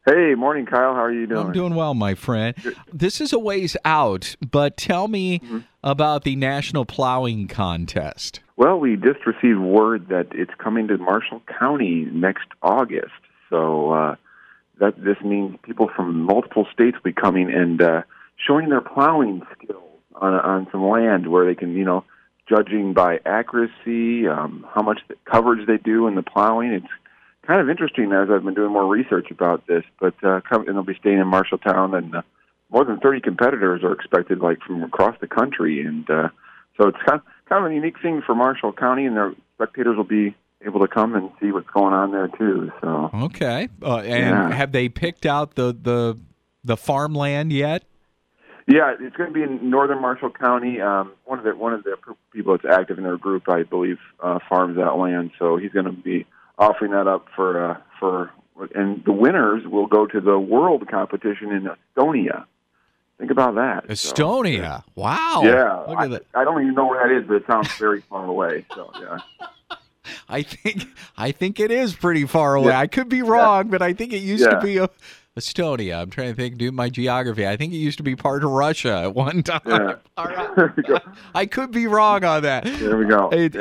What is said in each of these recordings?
Hey, morning, Kyle. How are you doing? I'm doing well, my friend. This is a ways out, but tell me about the National Plowing Contest. Well, we just received word that it's coming to Marshall County next August. So that this means people from multiple states will be coming and showing their plowing skills on some land where they can, judging by accuracy, how much coverage they do in the plowing. It's kind of interesting as I've been doing more research about this, but and they'll be staying in Marshalltown, and more than 30 competitors are expected, from across the country, and so it's kind of a unique thing for Marshall County, and their spectators will be able to come and see what's going on there too. So okay, have they picked out the farmland yet? Yeah, it's going to be in northern Marshall County. One of the people that's active in their group, I believe, farms that land, so he's going to be offering that up for and the winners will go to the world competition in Estonia. Think about that. Estonia. So, wow. Yeah. Look at that. I don't even know where that is, but it sounds very far away. So yeah. I think it is pretty far away. Yeah. I could be wrong, but I think it used to be Estonia. I'm trying to do my geography. I think it used to be part of Russia at one time. Yeah. All right. I could be wrong on that. There we go. We're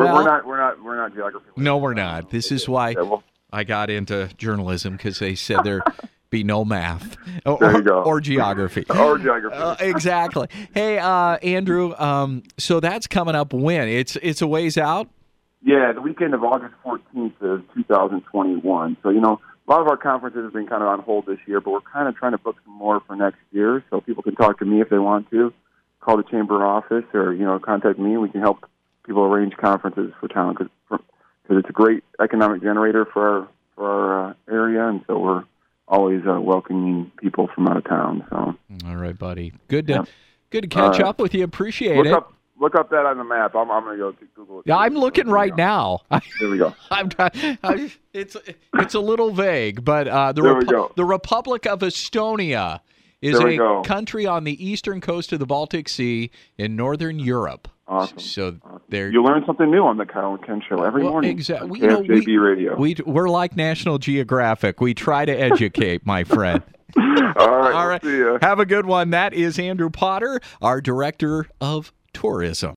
not geography. No, we're not. This is why I got into journalism, because they said there be no math or geography. Or geography. Exactly. Hey, Andrew. So that's coming up when? It's a ways out. Yeah, the weekend of August 14th of 2021. So a lot of our conferences have been kind of on hold this year, but we're kind of trying to book some more for next year, so people can talk to me if they want to. Call the chamber office or, contact me. We can help people arrange conferences for town because it's a great economic generator for our area, and so we're always welcoming people from out of town. So, all right, buddy. Good to catch up with you. Appreciate it. Look up that on the map. I'm going to go to Google it. Yeah, I'm looking right now. There we go. It's a little vague, but the Republic of Estonia is a country on the eastern coast of the Baltic Sea in northern Europe. Awesome. So you learn something new on the Kyle and Ken Show every morning. Exactly. KFJB Radio. We're like National Geographic. We try to educate, my friend. All right. See ya. Have a good one. That is Andrew Potter, our director of tourism.